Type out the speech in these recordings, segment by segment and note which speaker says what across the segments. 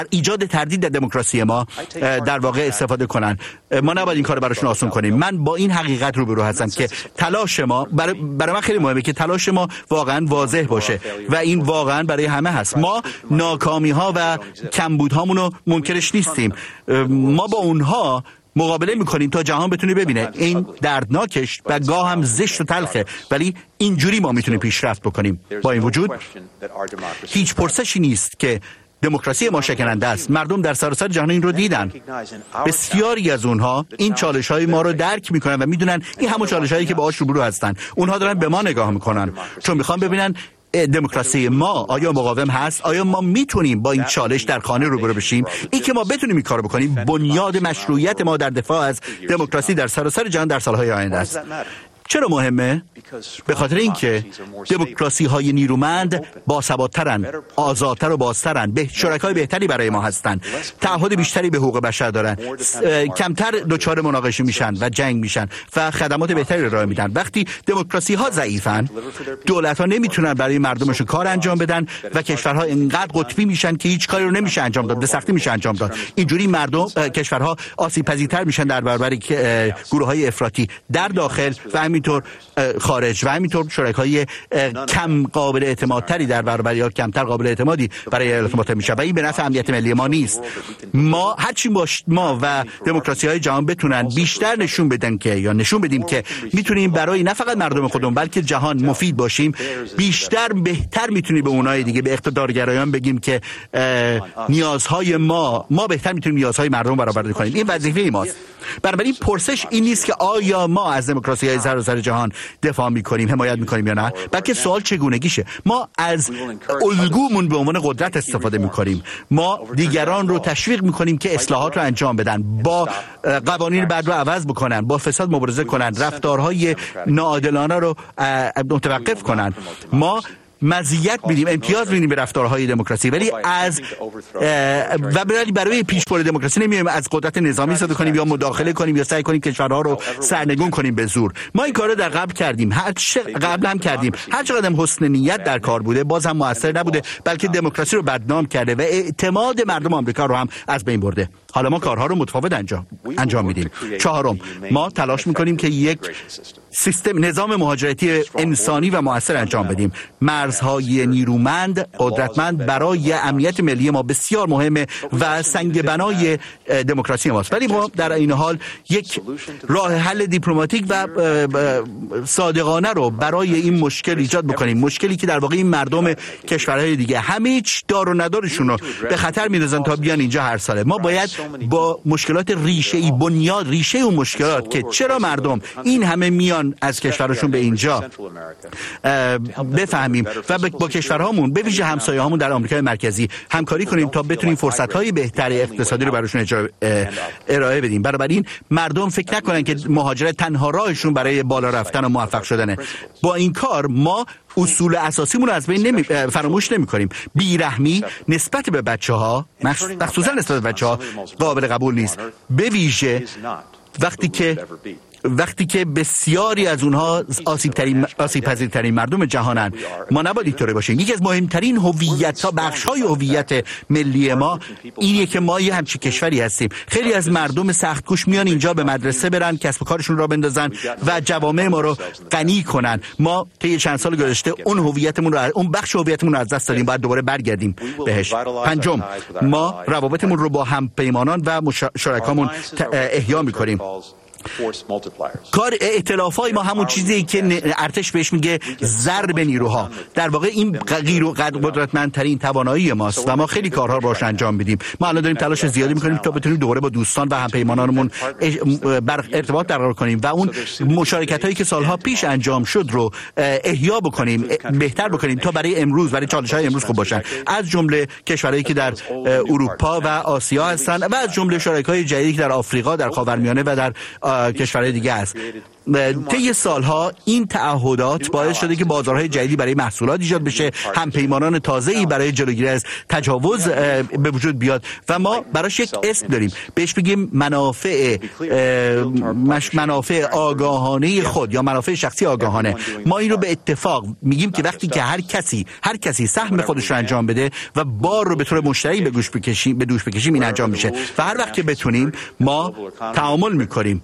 Speaker 1: ایجاد تردید در دموکراسی ما در واقع استفاده کنن. ما نباید این کار براشون آسان کنیم. من با این حقیقت روبرو هستم که تلاش ما برای من خیلی مهمه که تلاش ما واقعا واضح باشه و این واقعا برای همه هست. ما ناکامی ها و کمبودهامون رو منکرش نیستیم. ما با اونها مقابله میکنیم تا جهان بتونه ببینه این دردناکش و گاه هم زشت و تلخه، ولی اینجوری ما میتونیم پیشرفت بکنیم. با این وجود هیچ پرسشی نیست که دموکراسی ما شکننده است. مردم در سراسر جهان این رو دیدن. بسیاری از اونها این چالش‌های ما رو درک میکنن و میدونن این همون چالش‌هایی که باهاش روبرو هستن. اونها دارن به ما نگاه میکنن چون میخوان ببینن دموکراسی ما آیا مقاوم هست؟ آیا ما میتونیم با این چالش در خانه روبرو بشیم؟ این که ما بتونیم این کارو بکنیم بنیاد مشروعیت ما در دفاع از دموکراسی در سراسر جهان در سالهای آینده است. چرا مهمه؟ به خاطر اینکه دموکراسی های نیرومند باثبات‌ترن، آزادتر و بازترن، شرکای بهتری برای ما هستن، تعهد بیشتری به حقوق بشر دارن، کمتر دچار مناقشه میشن و جنگ میشن و خدمات بهتری ارائه میدن. وقتی دموکراسی ها ضعیفن، دولت ها نمیتونن برای مردمشون کار انجام بدن و کشورها اینقدر قطبی میشن که هیچ کاری رو نمیشه انجام داد، به سختی میشه انجام داد. اینجوری کشورها آسیب پذیرتر میشن در برابر گروه‌های افراطی در داخل و همینطور خارج و همینطور شرکای کم قابل اعتمادتری در برابر یا کمتر قابل اعتمادی برای ایالات متحده میشه و این به نفع امنیت ملی ما نیست. ما هرچی ما و دموکراسی‌های جهان بتونن بیشتر نشون بدیم که میتونیم برای نه فقط مردم خودمون بلکه جهان مفید باشیم، بهتر میتونیم به اونای دیگه، به اقتدارگرایان بگیم که نیازهای ما بهتر میتونیم نیازهای مردم برآورده کنیم. این وظیفه ماست. بنابراین پرسش این نیست که آیا ما از دموکراسی‌های سراسر جهان دفاع میکنیم، حمایت میکنیم یا نه، بلکه سوال چگونگیشه. ما از الگومون به عنوان قدرت استفاده میکنیم. ما دیگران رو تشویق میکنیم که اصلاحات رو انجام بدن، با قوانین بد رو عوض بکنن، با فساد مبارزه کنن، رفتارهای ناعادلانه رو متوقف کنن. ما مزیت میدیم، امتیاز میدیم به رفتارهای دموکراسی، ولی برای پیشبرد دموکراسی نمیایم از قدرت نظامی استفاده کنیم یا مداخله کنیم یا سعی کنیم کشورها رو سرنگون کنیم به زور. ما این کارو در قبل کردیم، هر چقدر هم حسن نیت در کار بوده باز هم موثر نبوده، بلکه دموکراسی رو بدنام کرده و اعتماد مردم آمریکا رو هم از بین برده. حالا ما کارها رو متفاوت انجام میدیم. چهارم، ما تلاش میکنیم که یک نظام مهاجرتی انسانی و موثر انجام بدیم. مرزهای نیرومند، قدرتمند برای امنیت ملی ما بسیار مهمه و سنگ بنای دموکراسی ماست. ولی ما در این حال یک راه حل دیپلماتیک و صادقانه رو برای این مشکل ایجاد بکنیم. مشکلی که در واقع این مردم کشورهای دیگه همه هیچ دار و ندارشون رو به خطر می‌اندازن تا بیان اینجا هر ساله. ما باید با مشکلات ریشه‌ای، بنیاد ریشه اون مشکلات که چرا مردم این همه میان از کشورشون به اینجا بفهمیم و با کشورهامون به ویژه همسایه‌هامون در آمریکای مرکزی همکاری کنیم تا بتونیم فرصت‌های بهتر اقتصادی رو براشون ارائه بدیم. بنابراین مردم فکر نکنن که مهاجرت تنها راهشون برای بالا رفتن و موفق شدنه. با این کار ما اصول اساسیمون رو از بین فراموش نمی‌کنیم. بیرحمی نسبت به بچه‌ها، مخصوصا نسبت به بچه‌ها، قابل قبول نیست. به ویژه وقتی که بسیاری از اونها آسیب پذیرترین مردم جهانن. ما نباید اینطوری باشیم. یکی از مهمترین هویت‌ها، بخش‌های هویت ملی ما اینه که ما یه همچین کشوری هستیم. خیلی از مردم سخت‌کوش میان اینجا به مدرسه برن، کسب و کارشون را بندازن و جوامع ما رو غنی کنن. ما طی چند سال گذشته اون بخش هویتمون رو از دست دادیم، باید دوباره برگردیم بهش. پنجم، ما روابطمون رو با همپیمانان و شرکامون احیا تکرار می‌کنیم. کار ائتلافای ما همون چیزی که ارتش بهش میگه ضرب نیروها، در واقع این قدرتمندترین توانایی ماست و ما خیلی کارها رو باهاش انجام میدیم. ما الان داریم تلاش زیادی میکنیم تا بتونیم دوباره با دوستان و همپیمانانمون ارتباط برقرار کنیم و اون مشارکتایی که سالها پیش انجام شد رو احیا بکنیم، بهتر بکنیم تا برای امروز، برای چالش‌های امروز خوب باشن. از جمله کشورهایی که در اروپا و آسیا هستن و از جمله شرکای جدیدی که در آفریقا، در خاورمیانه و در کشورهای دیگه است. طی سالها این تعهدات باعث شده که بازارهای جدیدی برای محصولات ایجاد بشه، همپیمانان تازه‌ای برای جلوگیری از تجاوز به وجود بیاد و ما براش یک اسم داریم، بهش بگیم منافع آگاهانه خود یا منافع شخصی آگاهانه. ما این رو به اتفاق میگیم که وقتی که هر کسی سهم خودش رو انجام بده و بار رو به طور مشترک به دوش بکشیم این انجام میشه و هر وقت که بتونیم ما تعامل میکنیم.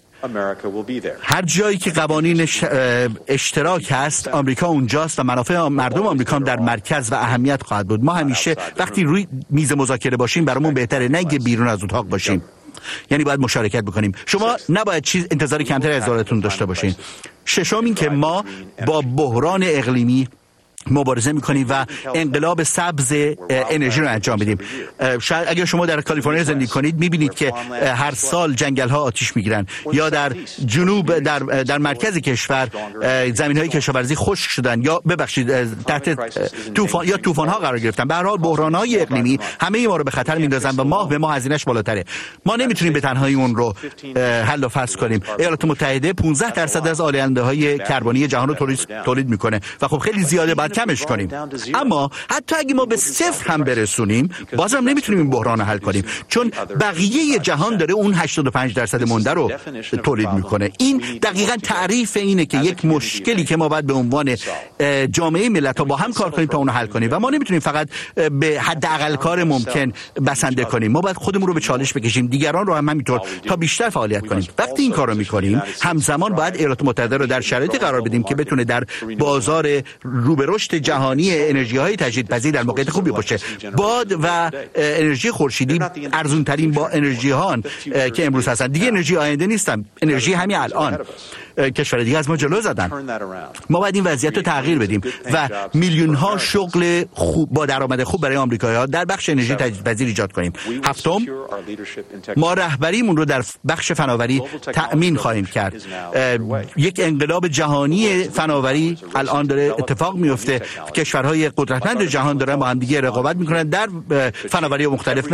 Speaker 1: هر جایی که قوانین اشتراک هست آمریکا اونجاست و منافع مردم آمریکا هم در مرکز و اهمیت خواهد بود. ما همیشه وقتی روی میز مذاکره باشیم برامون بهتره نه اینکه بیرون از اتاق باشیم، یعنی باید مشارکت بکنیم. شما نباید انتظار کمتری از دولتتون داشته باشین. ششم این که ما با بحران اقلیمی مبارزه میکنیم و انقلاب سبز انرژی رو انجام بدیم. شاید اگر شما در کالیفرنیا زندگی کنید میبینید که هر سال جنگل ها آتش میگیرن یا در جنوب در مرکز کشور زمین های کشاورزی خشک شدن یا تحت طوفان ها قرار گرفتن. به هر حال بحران های اقلیمی همه ما رو به خطر میندازن و ماه به ماه هزینه‌اش بالاتره. ما نمیتونیم به تنهایی اون رو حل و فصل کنیم. ایالات متحده 15% از آلاینده های کربنی جهان رو تولید میکنه و خب خیلی زیاده، باید کمش کنیم. اما حتی اگه ما به صفر هم برسونیم بازم نمیتونیم این بحران رو حل کنیم، چون بقیه جهان داره اون 85% مونده رو تولید میکنه. این دقیقاً تعریف اینه که یک مشکلی که ما باید به عنوان جامعه ملت‌ها با هم کار کنیم تا اون رو حل کنیم و ما نمیتونیم فقط به حداقل کار ممکن بسنده کنیم. ما باید خودمون رو به چالش بکشیم، دیگران رو هم همینطور، تا بیشتر فعالیت کنیم. وقتی این کار رو میکنیم همزمان باید ایالات متحده رو در شرایطی قرار بدیم که بتونه در بازار رو به رشد جهانی انرژی های تجدیدپذیر در موقعیت خوبی باشه. باد و انرژی خورشیدی ارزون ترین با انرژی ها که امروز هستن، دیگه انرژی آینده نیستن، انرژی همین الان. کشور دیگه از ما جلو زدن. ما باید این وضعیت رو تغییر بدیم و میلیون ها شغل خوب با درآمد خوب برای آمریکایی‌ها در بخش انرژی تجدیدپذیر ایجاد کنیم. هفتم، ما رهبریمون رو در بخش فناوری تأمین خواهیم کرد. یک انقلاب جهانی فناوری الان داره اتفاق میفته. کشورهای قدرتمند جهان دارن با هم دیگه رقابت میکنن در فناوری مختلف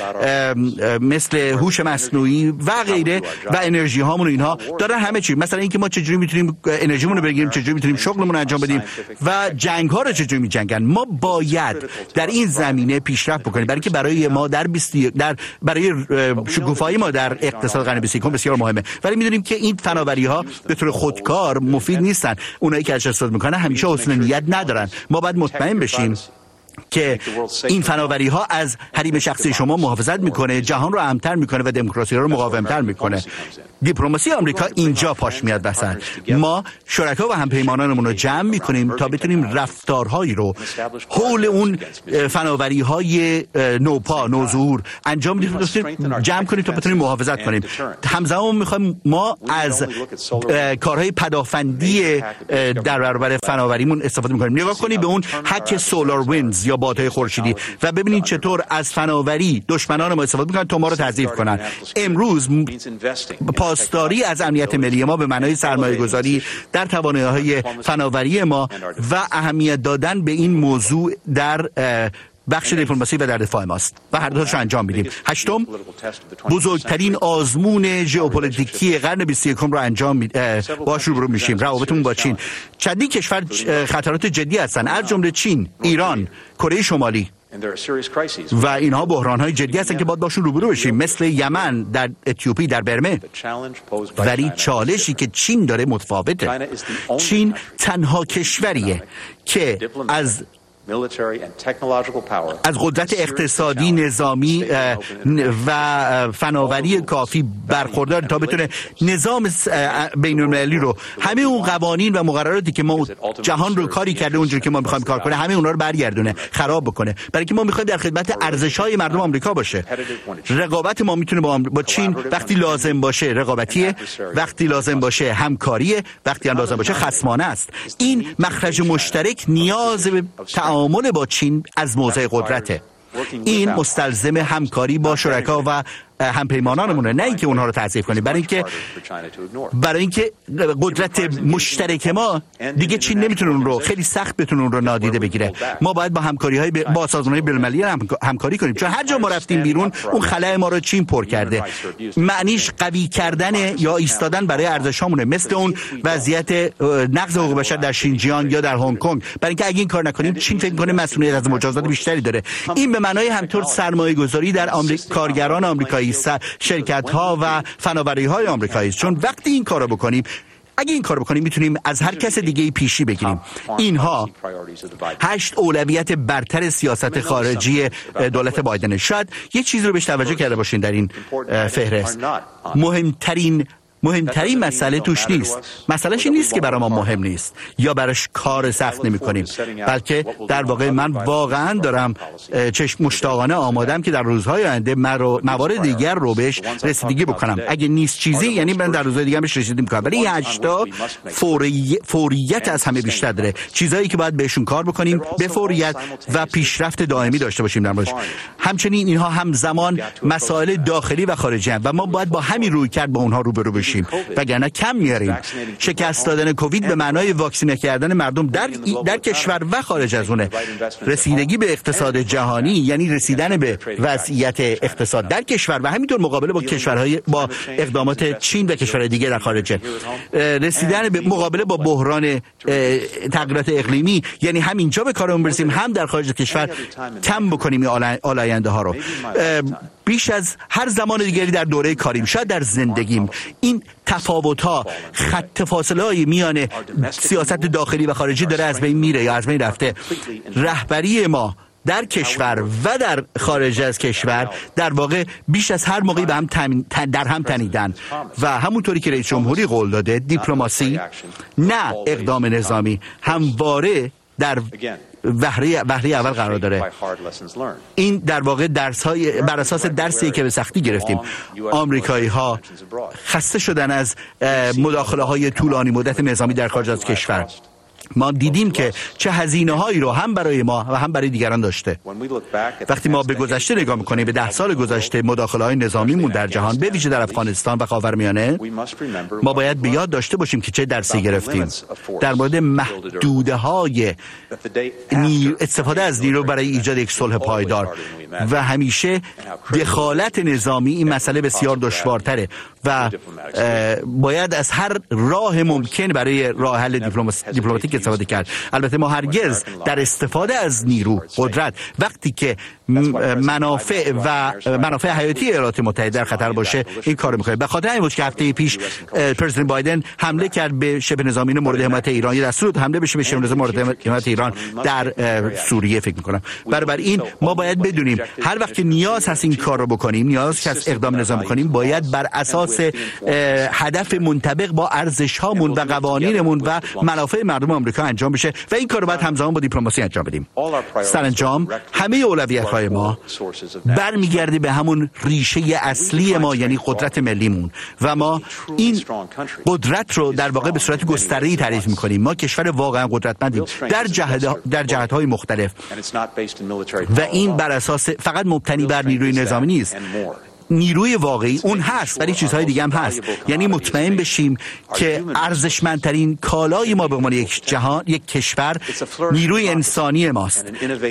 Speaker 1: مثل هوش مصنوعی و غیره و انرژی هامون و اینها دارن همه چی. مثلا اینکه ما چجوری میتونیم انرژیمون رو بگیریم، چجوری میتونیم شغلمون رو انجام بدیم و جنگ ها رو چجوری میجنگن. ما باید در این زمینه پیشرفت بکنیم برای که برای ما برای شکوفایی ما در اقتصاد قرن 21 بسیار مهمه. ولی میدونیم که این فناوری ها به طور خودکار مفید نیستن. اونایی که استفاده میکنن همیشه حسن نیت ندارن. ما باید مطمئن بشیم که این فناوری ها از حریم شخصی شما محافظت میکنه، جهان رو امن‌تر میکنه و دموکراسی رو مقاوم‌تر میکنه. دیپلماسی آمریکا اینجا پاش میاد وسط. ما شرکا و همپیمانانمون رو جمع میکنیم تا بتونیم رفتارهایی رو حول اون فناوری های نوپا نوظهور انجام بدیم، جمع کنیم تا بتونیم محافظت کنیم. همزمان میخوایم ما از کارهای پدافندی در برابر فناوریمون استفاده میکنیم. نگاه کنید به اون هک سولار ویندز یا بادهای خورشیدی و ببینید چطور از فناوری دشمنان ما استفاده میکنن تا ما رو تضعیف کنن. امروز پاسداری از امنیت ملی ما به معنای سرمایه‌گذاری در توانایی‌های فناوری ما و اهمیت دادن به این موضوع در بخش دیپلماسی و در دفاع ماست و هر دوش انجام میدیم. هشتم، بزرگترین آزمون ژئوپلیتیکی قرن 21 رو انجام باش روبرو میشیم. روابطمون با چین. چندین کشور خطرات جدی هستن، از جمله چین، ایران، کره شمالی و اینها بحران‌های جدی هستن که باید باشون روبرو بشیم، مثل یمن، در اتیوپی، در برمه. ولی چالشی که چین داره متفاوته. چین تنها کشوریه که از قدرت اقتصادی، نظامی و فناوری کافی برخوردار تا بتونه نظام بین‌المللی رو، همه اون قوانین و مقرراتی که ما جهان رو کاری کرده اونجوری که ما می‌خوایم کار کنه، همه اونها رو برگردونه، خراب بکنه. برای که ما می‌خوایم در خدمت ارزش‌های مردم آمریکا باشه. رقابت ما میتونه با چین وقتی لازم باشه رقابتیه، وقتی لازم باشه همکاریه، وقتی هم لازم باشه خصمانه است. این مخرج مشترک نیاز به تعامل با چین از موضع قدرته. این مستلزم همکاری با شرکا و همپیمانانمونه، نه اینکه اونها رو تضعیف کنیم. برای اینکه قدرت مشترک ما دیگه چین نمیتونه اون رو، خیلی سخت بتونه اون رو نادیده بگیره. ما باید با با سازمان‌های بین‌المللی همکاری کنیم، چون هر جا ما رفتیم بیرون اون خلأ ما رو چین پر کرده. معنیش قوی کردن یا ایستادن برای ارزشامونه، مثل اون وضعیت نقض حقوق بشر در شینجیانگ یا در هنگ کنگ. برای اینکه اگه این کار نکنیم چین فکر کنه مسئولیت از مجازات بیشتری داره. این به معنای همطور سرمایه‌گذاری در کارگران آمریکایی، شرکت‌ها و فناوری‌های آمریکایی، چون وقتی این کارو بکنیم، اگه این کارو بکنیم میتونیم از هر کس دیگه پیشی بگیریم. اینها 8 اولویت برتر سیاست خارجی دولت بایدن. شاید یه چیز رو بهش توجه کرده باشین در این فهرست. مهمترین مسئله توش نیست. مسئلهش این نیست که برای ما مهم نیست یا براش کار سخت نمی کنیم، بلکه در واقع من واقعا دارم چشم مشتاقانه آمادم که در روزهای آینده موارد دیگر رو بهش رسیدگی بکنم. اگه نیست چیزی، یعنی من در روزهای دیگر بهش رسیدگی میکنم. ولی این 8 فوریت از همه بیشتر داره. چیزایی که باید بهشون کار بکنیم به فوریت و پیشرفت دائمی داشته باشیم در موردش. همچنین اینها همزمان مسائل داخلی و خارجی هستند و ما باید با همین رویکرد با اونها روبرو بشیم، وگرنه کم میاریم. شکست دادن کووید به معنای واکسینه کردن مردم در کشور و خارج از اونه. رسیدگی به اقتصاد جهانی یعنی رسیدن به وضعیت اقتصاد در کشور و همینطور مقابله با اقدامات چین و کشورهای دیگه در خارج. رسیدن به مقابله با بحران تغییرات اقلیمی یعنی همینجا به کارمون برسیم، هم در خارج کشور کم بکنیم آلاینده ها رو. بیش از هر زمان دیگری در دوره کاریم، شاید در زندگیم، این تفاوت‌ها، خط فاصله‌های میان سیاست داخلی و خارجی داره از بین میره یا از بین رفته. رهبری ما در کشور و در خارج از کشور در واقع بیش از هر موقعی به هم در هم تنیدن و همونطوری که رئیس جمهوری قول داده، دیپلماسی نه اقدام نظامی همواره در بهره اول قرار داره. این در واقع بر اساس درسی که به سختی گرفتیم. آمریکایی ها خسته شدن از مداخله های طولانی مدت نظامی در خارج از کشور. ما دیدیم که چه هزینه هایی رو هم برای ما و هم برای دیگران داشته. وقتی ما به گذشته نگاه میکنیم، به 10 سال گذشته مداخله های نظامیمون در جهان، به ویژه در افغانستان و خاورمیانه، ما باید به یاد داشته باشیم که چه درسی گرفتیم در مورد محدوده های استفاده از نیرو برای ایجاد یک صلح پایدار. و همیشه دخالت نظامی این مسئله بسیار دشوارتره و باید از هر راه ممکن برای راه حل دیپلماتیک استفاده کرد. البته ما هرگز در استفاده از نیرو، قدرت، وقتی که منافع حیاتی ایالات متحده در خطر باشه این کارو میکنه. به خاطر همین بود که هفته پیش پرزیدنت بایدن حمله کرد به شبه نظامیان مورد حمایت ایران، یا دستور حمله بشه به شبه نظامیان مورد حمایت ایران در سوریه فکر میکنم. بنابراین ما باید بدونیم هر وقت که نیاز هست این کار رو بکنیم، نیاز هست اقدام نظامی کنیم، باید بر اساس هدف منطبق با ارزش‌هامون و قوانینمون و منافع مردم آمریکا انجام بشه و این کار رو باید همزمان با دیپلماسی انجام بدیم. سرانجام همه اولویت‌های ما برمیگرده به همون ریشه اصلی ما، یعنی قدرت ملیمون، و ما این قدرت رو در واقع به صورت گسترده‌ای تعریف می‌کنیم. ما کشور واقعا قدرتمندیم در جهت‌های مختلف و این بر اساس فقط مبتنی بر نیروی نظامی نیست. نیروی واقعی اون هست، ولی چیزهای دیگه هم هست. یعنی مطمئن بشیم که ارزشمندترین کالای ما به عنوان یک جهان، یک کشور، نیروی انسانی ماست.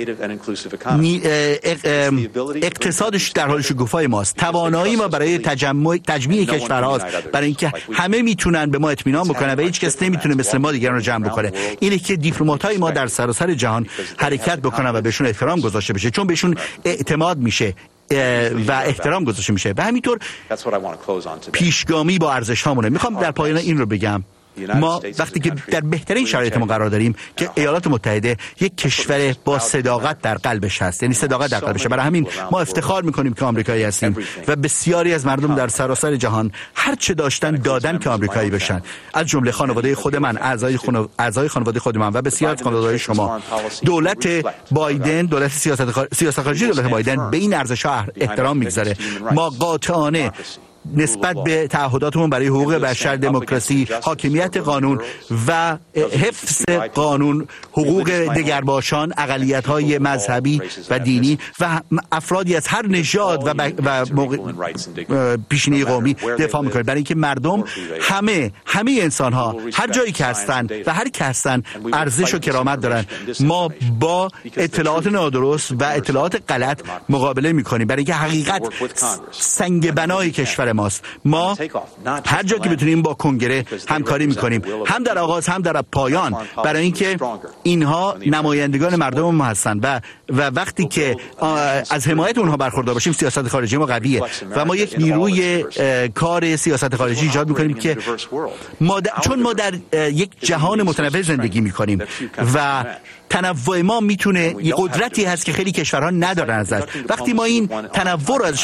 Speaker 1: اقتصادش در حال شکوفای ماست. توانایی ما برای تجمیع کشورهاست، برای اینکه همه میتونن به ما اطمینان بکنن و هیچ کس نمیتونه مثل ما دیگران رو جمع بکنه. اینه که دیپلمات‌های ما در سراسر جهان حرکت بکنن و بهشون احترام گذاشته بشه، چون بهشون اعتماد میشه و احترام گذاشته میشه و همینطور پیشگامی با ارزش هامونه. میخوام در پایان این رو بگم، ما وقتی که در بهترین شرایط ما قرار داریم که ایالات متحده یک کشور با صداقت در قلبش هست، یعنی صداقت در قلبشه. برای همین ما افتخار میکنیم که آمریکایی هستیم و بسیاری از مردم در سراسر جهان هر چه داشتن دادن که آمریکایی بشن، از جمله خانواده خود من، اعضای خانواده خود من و بسیار از خانواده‌های شما. دولت بایدن، دولت سیاست خارجی دولت بایدن به این ارزش‌ها احترام میگذاره. ما قاطعانه نسبت به تعهداتمون برای حقوق بشر، دموکراسی، حاکمیت قانون و حفظ قانون، حقوق دگرباشان، اقلیت‌های مذهبی و دینی و افرادی از هر نژاد و پیشینه قومی دفاع می‌کنیم، برای اینکه مردم همه انسان‌ها هر جایی که هستن و هر که هستن ارزش و کرامت دارن. ما با اطلاعات نادرست و اطلاعات غلط مقابله می‌کنیم، برای اینکه حقیقت سنگ بنای کشور ماست. ما هر جا که بتونیم با کنگره همکاری می‌کنیم، هم در آغاز هم در پایان، برای اینکه اینها نمایندگان مردم ما هستن و وقتی که از حمایت اونها برخوردار باشیم سیاست خارجی ما قویه و ما یک نیروی کار سیاست خارجی ایجاد می‌کنیم که چون ما در یک جهان متنوع زندگی می‌کنیم و تنوع ما میتونه یه قدرتی هست که خیلی کشورها ندارن ازش. وقتی ما این تنوع رو ازش